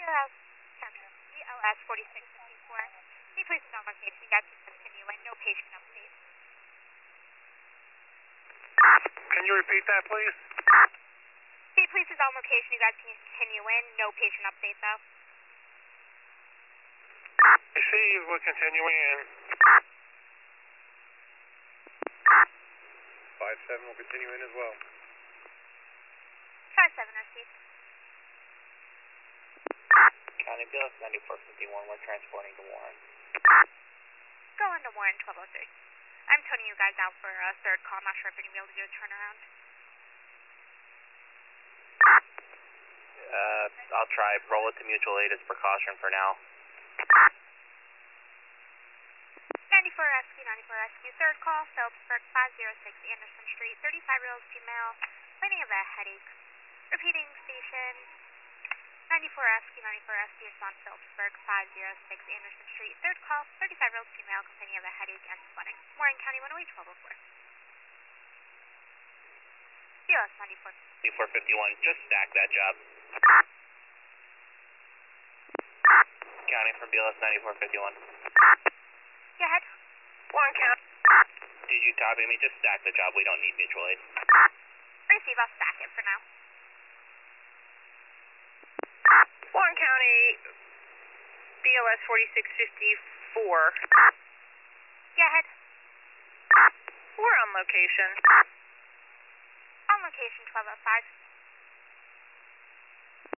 BLS 4654. The police is on location. You guys can continue in. No patient update. Can you repeat that, please? The police is on location. You guys can continue in. No patient update, though. I see we're continuing in. 5-7 will continue in as well. 5-7, received. County BLS 9451, we're transporting to Warren. Go into Warren 1203. I'm toning you guys out for a third call. I'm not sure if you're going to be able to do a turnaround. I'll try. Roll it to mutual aid as precaution for now. 94 Rescue, 94 Rescue. Third call, Phillipsburg 506 Anderson Street. 35-year-old female, complaining of a headache. Repeating station. 94 Rescue, 94 Rescue. Respond Phillipsburg 506 Anderson Street. Third call, 35-year-old female, complaining of a headache and sweating. Warren County 108 1204. BLS 94. 9451, just stack that job. County from BLS 9451. Go ahead. Warren County. Did you copy me? Just stack the job. We don't need mutual aid. Receive, I'll stack it for now. Warren County, BLS 4654. Go ahead. We're on location. On location 1205.